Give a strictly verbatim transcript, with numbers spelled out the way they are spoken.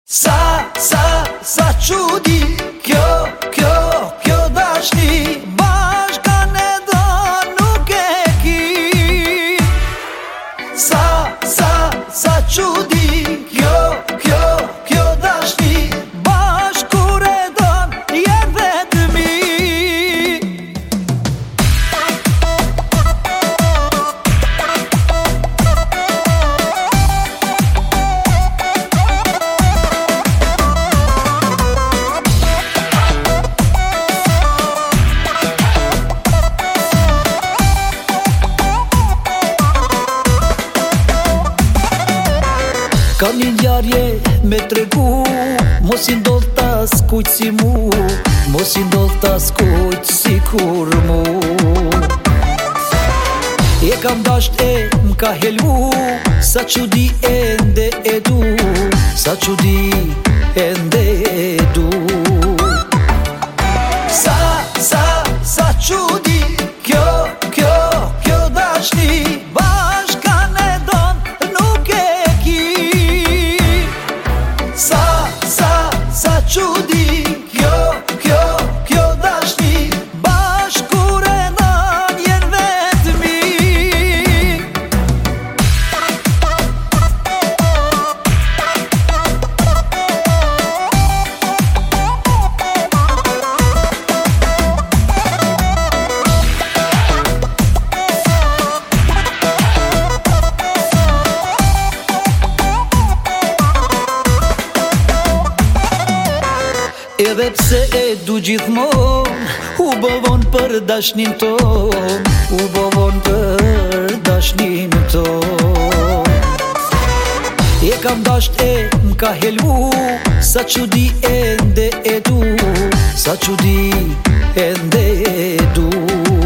Sa, sa, sa çudi kjo, kjo, kjo dashni bashkan e do nuk e ki. Sa, sa, sa çudi kjo, kjo, kjo dashni bashk kur e don jet vetëmi. Ka një njarje me tregu, mos i ndodh tas kujt si mu, mos i ndodh tas kujt si kur mu. E kam dasht e m'ka helu, sa çudi ende e du, sa çudi ende e du. Sa, sa, sa çudi kjo, kjo, kjo dashni bashkan e don nuk e ki. Sa, sa, sa çudi kjo, kjo, kjo dashni bashk kur e don jen vetëmi. Edhe pse e du gjithmon, u bovon për dashnin ton, u bovon për dashnin ton. E kam dasht e m'ka helu, sa çudi ende e du, sa çudi ende e du.